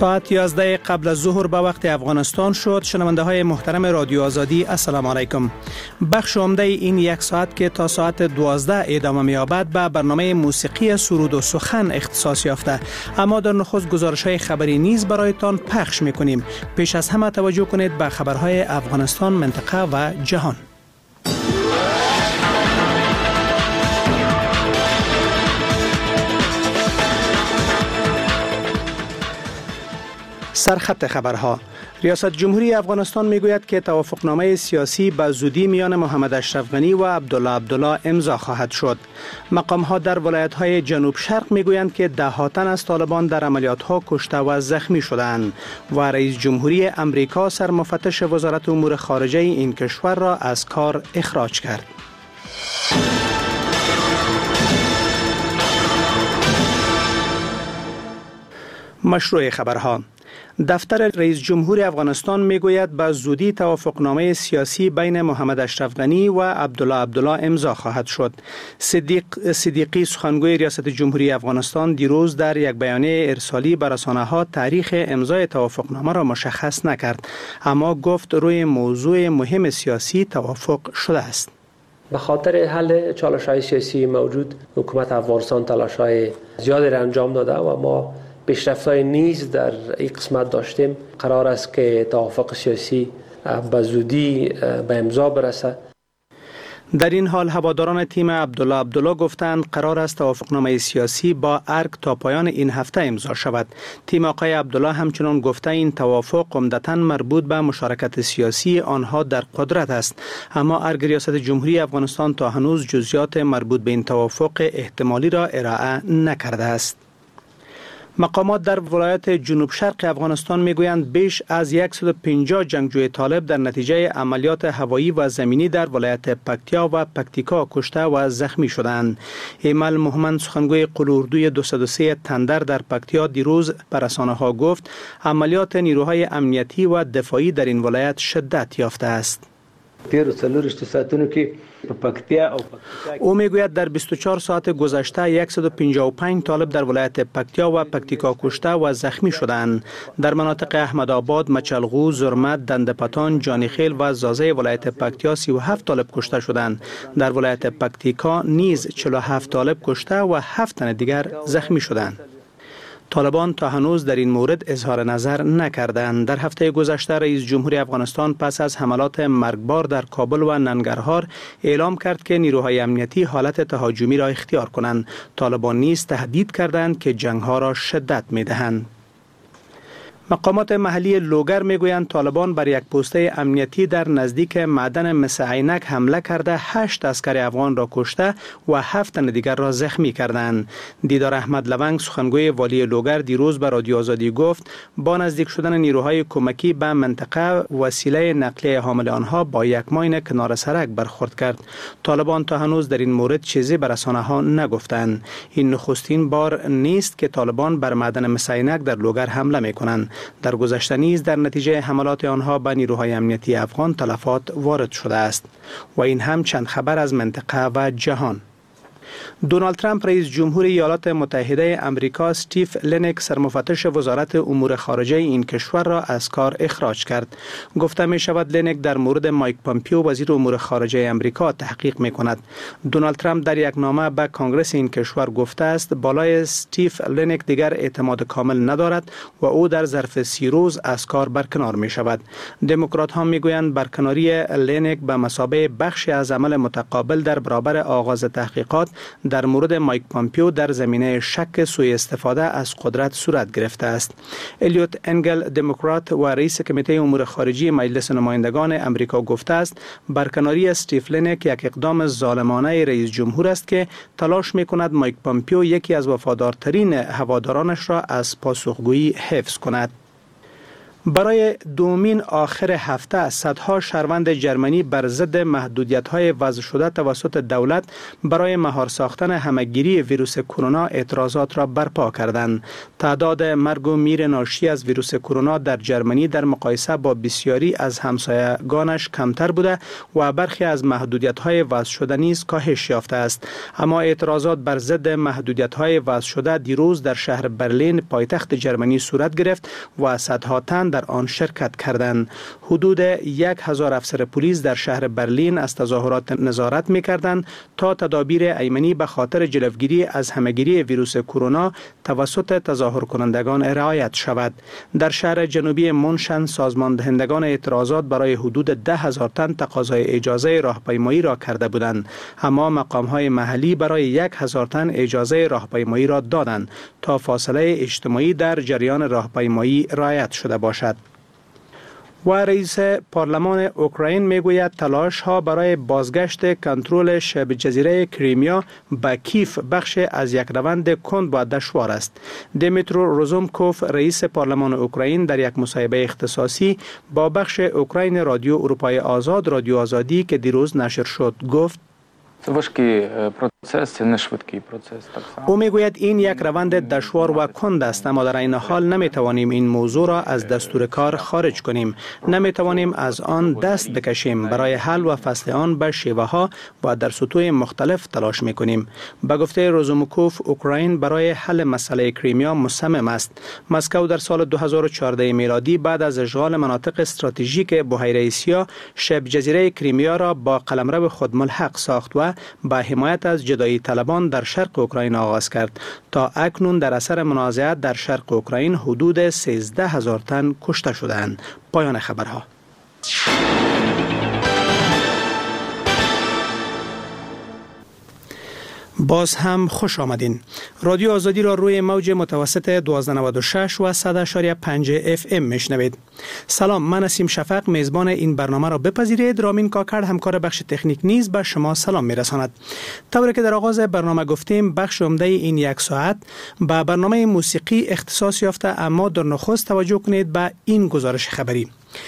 ساعت 11 قبل از ظهر به وقت افغانستان شد. شنونده های محترم رادیو آزادی السلام علیکم. بخش عمده این یک ساعت که تا ساعت 12 ادامه می‌یابد به برنامه موسیقی سرود و سخن اختصاص یافته، اما در نخست گزارش های خبری نیز برایتان پخش می‌کنیم. پیش از همه توجه کنید به خبرهای افغانستان، منطقه و جهان. سرخط خبرها. ریاست جمهوری افغانستان میگوید که توافقنامه سیاسی به زودی میان محمد اشرف غنی و عبدالله امضا خواهد شد. مقام‌ها در ولایت‌های جنوب شرق میگویند که ده‌ها تن از طالبان در عملیات‌ها کشته و زخمی شدند و رئیس جمهوری امریکا سرمفتش وزارت امور خارجه این کشور را از کار اخراج کرد. مشروع خبرها. دفتر رئیس جمهور افغانستان میگوید به زودی توافقنامه سیاسی بین محمد اشرف غنی و عبدالله امضا خواهد شد. صدیقی سخنگوی ریاست جمهوری افغانستان دیروز در یک بیانیه ارسالی به رسانه‌ها تاریخ امضای توافقنامه را مشخص نکرد، اما گفت روی موضوع مهم سیاسی توافق شده است. به خاطر حل چالش‌های سیاسی موجود حکومت افغانستان تلاش‌های زیادی را انجام داده و ما پیشرفت‌های نیز در این قسمت داشتیم. قرار است که توافق سیاسی به زودی به امضا برسد. در این حال هواداران تیم عبدالله گفتند قرار است توافقنامه سیاسی با ارگ تا پایان این هفته امضا شود. تیم آقای عبدالله همچنان گفته این توافق عمدتاً مربوط به مشارکت سیاسی آنها در قدرت است، اما ارگ ریاست جمهوری افغانستان تا هنوز جزئیات مربوط به این توافق احتمالی را ارائه نکرده است. مقامات در ولایت جنوب شرق افغانستان میگویند بیش از 150 جنگجوی طالب در نتیجه عملیات هوایی و زمینی در ولایت پکتیا و پکتیکا کشته و زخمی شدند. ایمل محمد سخنگوی قلوردوی 203 تندر در پکتیا دیروز به رسانه‌ها گفت عملیات نیروهای امنیتی و دفاعی در این ولایت شدت یافته است. او میگوید در 24 ساعت گذشته 155 طالب در ولایت پکتیا و پکتیکا کشته و زخمی شدند. در مناطق احمدآباد، مچلغو، زرمت، دندپتان، جانیخیل و زازه ولایت پکتیا 37 طالب کشته شدند. در ولایت پکتیکا نیز 47 طالب کشته و 7 تن دیگر زخمی شدند. طالبان تا هنوز در این مورد اظهار نظر نکردند. در هفته گذشته رئیس جمهوری افغانستان پس از حملات مرگبار در کابل و ننگرهار اعلام کرد که نیروهای امنیتی حالت تهاجمی را اختیار کنند. طالبان نیز تهدید کردند که جنگ‌ها را شدت می‌دهند. مقامات محلی لوگر میگویند طالبان بر یک پوسته امنیتی در نزدیک معدن مس عینک حمله کرده 8 عسکر افغان را کشته و 7 تن دیگر را زخمی کردند. دیدار احمد لونگ سخنگوی والی لوگر دیروز به رادیو آزادی گفت با نزدیک شدن نیروهای کمکی به منطقه وسیله نقلیه حامل آنها با یک ماین کنار سرک برخورد کرد. طالبان تا هنوز در این مورد چیزی به رسانه‌ها نگفتند. این نخستین بار نیست که طالبان بر معدن مس عینک در لوگر حمله می‌کنند. در گذشته نیز در نتیجه حملات آنها به نیروهای امنیتی افغان تلفات وارد شده است. و این هم چند خبر از منطقه و جهان. دونالد ترامپ رئیس جمهور ایالات متحده امریکا استیو لنک سرمفتش وزارت امور خارجه این کشور را از کار اخراج کرد. گفته می شود لنک در مورد مایک پامپیو وزیر امور خارجه امریکا تحقیق می کند. دونالد ترامپ در یک نامه به کنگره این کشور گفته است بالای استیو لنک دیگر اعتماد کامل ندارد و او در ظرف 30 روز از کار برکنار می شود. دموکرات ها می گویند برکناری لنک به مثابه بخشی از عمل متقابل در برابر آغاز تحقیقات در مورد مایک پامپیو در زمینه شک سوء استفاده از قدرت صورت گرفته است. الیوت انگل دموکرات و رئیس کمیته امور خارجی مجلس نمایندگان امریکا گفته است برکناری استیو لنک یک اقدام ظالمانه رئیس جمهور است که تلاش می‌کند مایک پامپیو یکی از وفادارترین هوادارانش را از پاسخگویی حفظ کند. برای دومین آخر هفته صدها شهروند جرمنی بر ضد محدودیت‌های وضع شده توسط دولت برای مهار ساختن همه‌گیری ویروس کرونا اعتراضات را برپا کردند. تعداد مرگ و میر ناشی از ویروس کرونا در جرمنی در مقایسه با بسیاری از همسایگانش کمتر بوده و برخی از محدودیت‌های وضع شده نیز کاهش یافته است. اما اعتراضات بر ضد محدودیت‌های وضع شده دیروز در شهر برلین پایتخت جرمنی صورت گرفت و صدها تن در آن شرکت کردند. حدود 1000 افسر پلیس در شهر برلین از تظاهرات نظارت می‌کردند تا تدابیر ایمنی به خاطر جلوگیری از همه‌گیری ویروس کرونا توسط تظاهر کنندگان رعایت شود. در شهر جنوبی مونشن سازمان دهندگان اعتراضات برای حدود 10,000 تن تقاضای اجازه راهپیمایی را کرده بودند، اما مقام‌های محلی برای 1000 تن اجازه راهپیمایی را دادند تا فاصله اجتماعی در جریان راهپیمایی رعایت شده باشد. و رئیس پارلمان اوکراین میگوید تلاش ها برای بازگشت کنترل شبه جزیره کریمیا به کیف بخش از یک روند کند و دشوار است. دیمیترو روزومکوف رئیس پارلمان اوکراین در یک مصاحبه اختصاصی با بخش اوکراین رادیو اروپای آزاد رادیو آزادی که دیروز نشر شد گفت او میگوید این یک روند دشوار و کند است، اما در این حال نمیتوانیم این موضوع را از دستور کار خارج کنیم. نمیتوانیم از آن دست بکشیم. برای حل و فصل آن به شیوه ها و در سطوح مختلف تلاش میکنیم. به گفته روزومکوف اوکراین برای حل مسئله کریمیا مصمم است. مسکو در سال 2014 میلادی بعد از اشغال مناطق استراتژیک بحیره آسیا شبه جزیره کریمیا را با قلمرو خود ملحق ساخت و با حمایت از جدایی طلبان در شرق اوکراین آغاز کرد. تا اکنون در اثر منازعات در شرق اوکراین حدود 13,000 تن کشته شدند. پایان خبرها. باز هم خوش آمدین. رادیو آزادی را روی موج متوسط 1296 و 100.5 FM میشنوید. سلام، من نسیم شفق میزبان این برنامه را بپذیرید. رامین کاکړ همکار بخش تکنیک نیز به شما سلام میرساند. طوری که در آغاز برنامه گفتیم بخش عمده این یک ساعت به برنامه موسیقی اختصاص یافته، اما در نخست توجه کنید به این گزارش خبری.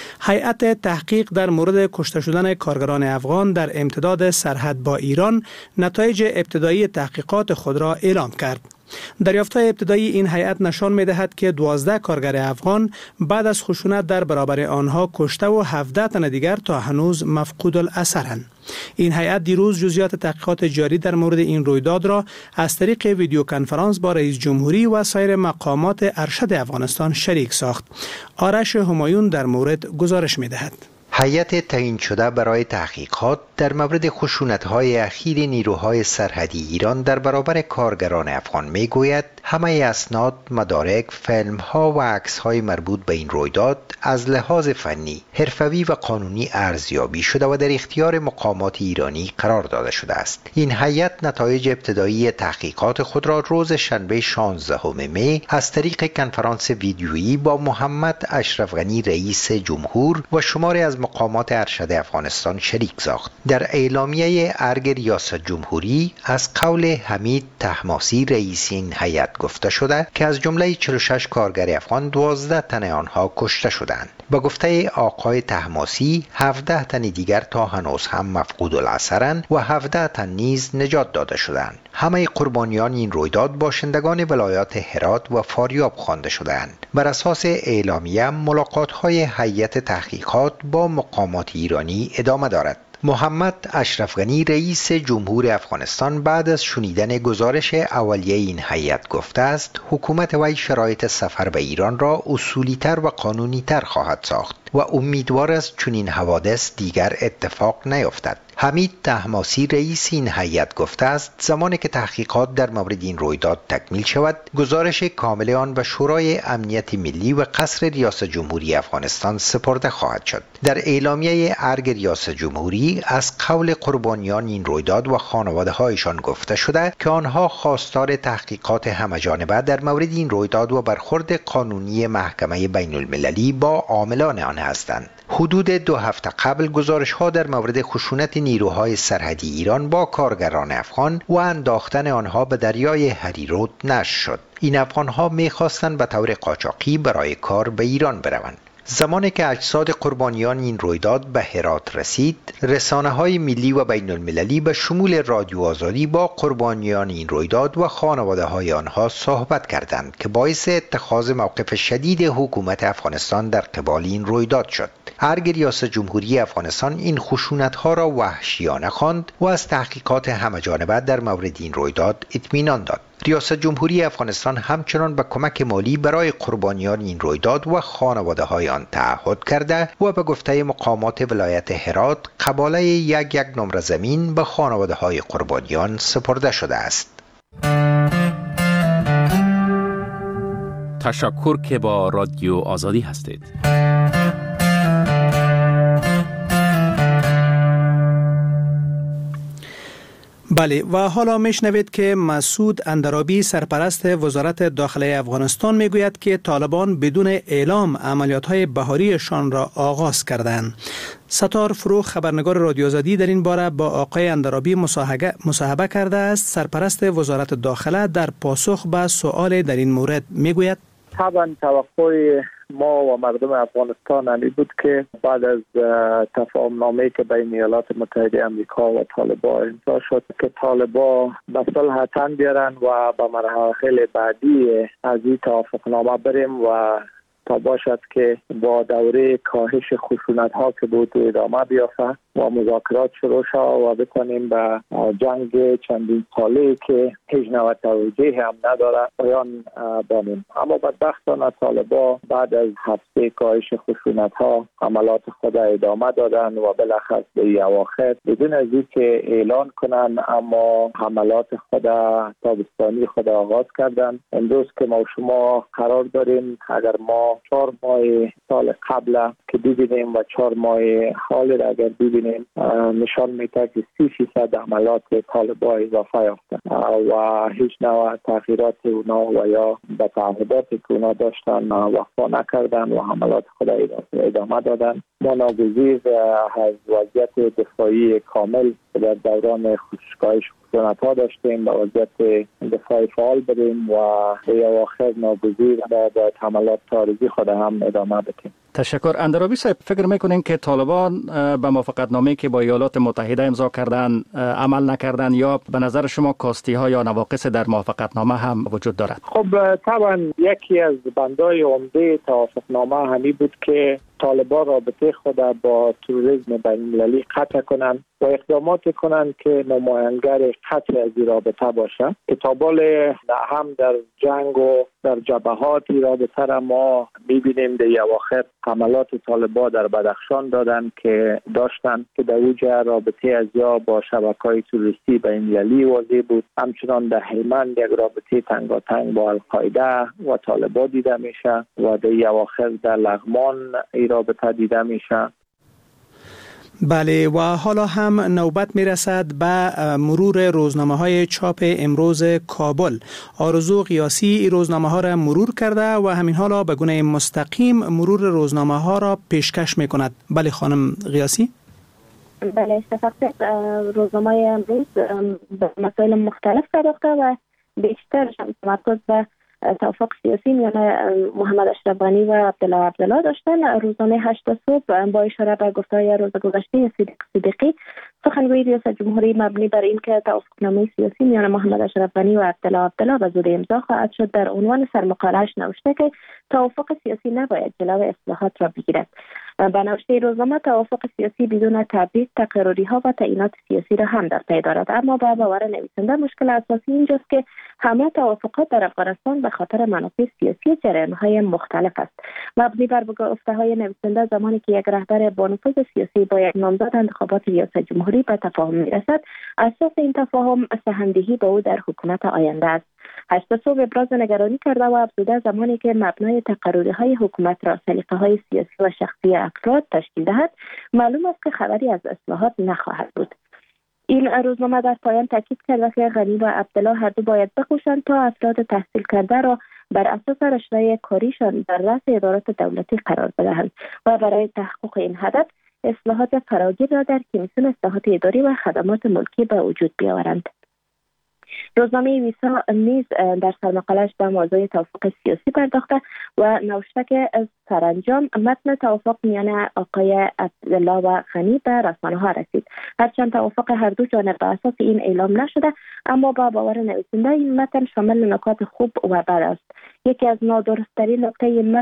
هیئت تحقیق در مورد کشته شدن کارگران افغان در امتداد سرحد با ایران نتایج ابتدایی تحقیقات خود را اعلام کرد. دریافت‌های ابتدایی این هیئت نشان می‌دهد که 12 کارگر افغان بعد از خشونت در برابر آنها کشته و 17 تن دیگر تا هنوز مفقود الاثرند. این هیئت دیروز جزئیات تحقیقات جاری در مورد این رویداد را از طریق ویدیو کنفرانس با رئیس جمهوری و سایر مقامات ارشد افغانستان شریک ساخت. آرش همایون در مورد گزارش می‌دهد. هیئت تعیین شده برای تحقیقات در مورد خشونت‌های اخیر نیروهای سرحدی ایران در برابر کارگران افغان میگوید همه اسناد، مدارک، فیلم‌ها و عکس‌های مربوط به این رویداد از لحاظ فنی، حرفوی و قانونی ارزیابی شده و در اختیار مقامات ایرانی قرار داده شده است. این هیئت نتایج ابتدایی تحقیقات خود را روز شنبه 16 می از طریق کنفرانس ویدیویی با محمد اشرف غنی رئیس جمهور و شماری از مقامات ارشد افغانستان شریک ساخت. در اعلامیه ارگ ریاست جمهوری از قول حمید طهماسي رئیس این هیئت گفته شده که از جمله 46 کارگر افغان 12 تن آنها کشته شدند. با گفته آقای طهماسي 17 تن دیگر تا هنوز هم مفقود الاثرند و 17 تن نیز نجات داده شدند. همه قربانیان این رویداد باشندگان ولایات هرات و فاریاب خوانده شدند. بر اساس اعلامیه ملاقات‌های هیئت تحقیقات با مقامات ایرانی ادامه دارد. محمد اشرف غنی رئیس جمهور افغانستان بعد از شنیدن گزارش اولیه این هیئت گفته است حکومت وی شرایط سفر به ایران را اصولی‌تر و قانونی‌تر خواهد ساخت و امیدوار است چنین حوادث دیگر اتفاق نیفتد. حمید طهماسي رئیس این هیئت گفته است زمانی که تحقیقات در مورد این رویداد تکمیل شود گزارش کامل آن به شورای امنیت ملی و قصر ریاست جمهوری افغانستان سپرده خواهد شد. در اعلامیه ارگ ریاست جمهوری از قول قربانیان این رویداد و خانواده‌هایشان گفته شده که آنها خواستار تحقیقات همه‌جانبه در مورد این رویداد و برخورد قانونی محکمه بین المللی با عاملان آن هستند. حدود 2 هفته قبل گزارش‌ها در مورد خشونت نیروهای سرحدی ایران با کارگران افغان و انداختن آنها به دریای هریرود نشر شد. این افغان‌ها می‌خواستند به طور قاچاقی برای کار به ایران بروند. زمانی که اجساد قربانیان این رویداد به هرات رسید، رسانه‌های ملی و بین المللی به شمول رادیو آزادی با قربانیان این رویداد و خانواده‌های آنها صحبت کردند که باعث اتخاذ موقف شدید حکومت افغانستان در قبال این رویداد شد. ارگ ریاست جمهوری افغانستان این خشونت‌ها را وحشیانه خواند و از تحقیقات همه‌جانبه در مورد این رویداد اطمینان داد. ریاست جمهوری افغانستان همچنان به کمک مالی برای قربانیان این رویداد و خانواده‌های آن تعهد کرده و به گفته مقامات ولایت هرات قباله یک نمره زمین به خانواده‌های قربانیان سپرده شده است. تشکر که با رادیو آزادی هستید. بله و حالا میشنوید که مسعود اندرابی سرپرست وزارت داخله افغانستان میگوید که طالبان بدون اعلام عملیات‌های بهاریشان را آغاز کردند. ستار فروغ خبرنگار رادیو آزادی در این باره با آقای اندرابی مصاحبه کرده است. سرپرست وزارت داخله در پاسخ به سؤال در این مورد میگوید طبعا توقع ما و مردم افغانستان این بود که بعد از تفاهم نامه‌ای که بین ایالات متحده آمریکا و طالبان امضا شد که طالبان به صلح تن بیارن و به مراحل بعدی از این توافق نامه بریم و تا باشد که با دوره کاهش خشونت ها که بود ادامه بیافته و مذاکرات شروع شد و بتونیم به جنگ چندین ساله که هیچ نوع توجیه هم نداره پایان بانیم. اما بدبختانه طالبان بعد از هفته کاهش خشونت ها عملات خود ادامه دادن و بالاخره به اواخر بدون از اینکه اعلان کنن اما حملات خود تابستانی خود آغاز کردن. امروز که ما شما قرار داریم اگر ما 4 ماه سال قبل که ببینیم و 4 ماه حال را اگر ببینیم نشان میده که 30% عملات طالبان اضافه یافته و هیچ نوع تغییرات اونا و یا به تعهداتی که اونا داشتن وفا نکردن و عملات خود ادامه دادن. ما ناگزیر از وضعیت دفاعی کامل در دوران کاهش خشونت ها داشتیم به وضعیت دفاعی فعال بدیم و به اواخر ناگزیر ما باید حملات تاریخی خود هم ادامه بدیم. تشکر. اندرابی صاحب، فکر میکنین که طالبان به موافقتنامه‌ای که با ایالات متحده امضا کردن عمل نکردن یا به نظر شما کاستی ها یا نواقص در موافقتنامه هم وجود دارد؟ خب طبعا یکی از بندهای عمده توافقنامه همی بود که طالبان رابطه خود با تروریسم بین‌المللی قطع کنند و اقدامات کنند که نماینگر قطع از این رابطه باشه که تا بال هم در جنگ و در جبهاتی رابطه را ما می‌بینیم در اواخر حملات طالبان در بدخشان داشتن که در اوج رابطه از یا با شبکه‌های تروریستی بین‌المللی واضح بود. همچنان در هلمند یک رابطه تنگاتنگ با القاعده و طالبان دیده میشه و در اواخر در لغمان این رابطه دیده میشه. بله و حالا هم نوبت میرسد به مرور روزنامه‌های چاپ امروز کابل. آرزو قیاسی این روزنامه‌ها را مرور کرده و همین حالا به گونه مستقیم مرور روزنامه‌ها را پیشکش میکند. بله خانم قیاسی. بله روزنامه امروز به مسائل مختلف پرداخته و بیشتر تمرکز به توافق سیاسی میان محمد اشرف غنی و عبدالله داشتن. روزنامه 8 صبح با اشاره به گفته‌های روز گذشته صدیقی سخنگوی ریاست جمهوری مبنی بر اینکه توافقنامه سیاسی میان محمد اشرف غنی و عبدالله به زودی امضا خواهد شد در عنوان سرمقاله‌اش نوشته که توافق سیاسی نباید جلو اصلاحات را بگیرد. به نوشته روزنامه توافق سیاسی بدون تبعیض تقرری‌ها و تعیینات سیاسی را هم در پی دارد، اما با باور نویسنده مشکل اساسی اینجاست که همه توافقات در افغانستان به خاطر منافع سیاسی جریان‌های مختلف است. مبنی بر گفته‌های نویسنده زمانی که یک رهبر با نفوذ سیاسی با یک نامزد انتخابات ریاست جمهوری به تفاهم می‌رسد، اساس این تفاهم سهم‌دهی با او در حکومت آینده است. 8 صبح ابراز نگرانی کرده و افزوده زمانی که مبنای تقرری‌های حکومت را سلیقه‌های سیاسی و شخصی افراد تشکیل دهد، معلوم است که خبری از اصلاحات نخواهد بود. این روزنامه در پایان تاکید کرده که غنی و عبدالله هر دو باید بکوشند تا افراد تحصیل کرده را بر اساس رشته کاریشان در رأس ادارات دولتی قرار بدهند و برای تحقق این هدف اصلاحات فراگیر را در کمیسیون اصلاحات اداری و خدمات ملکی به وجود بیاورند. روزنامه ویسا نیز در سرمقاله‌اش به موضوع توافق سیاسی پرداخته و نوشته که سرانجام متن توافق میان آقای عبدالله و غنی به رسانه‌ها رسید. هرچند توافق هر دو جانب بر اساس این اعلام نشده، اما با باور نویسنده این متن شامل نکات خوب و بد است. یکی از نادرست‌ترین نکته این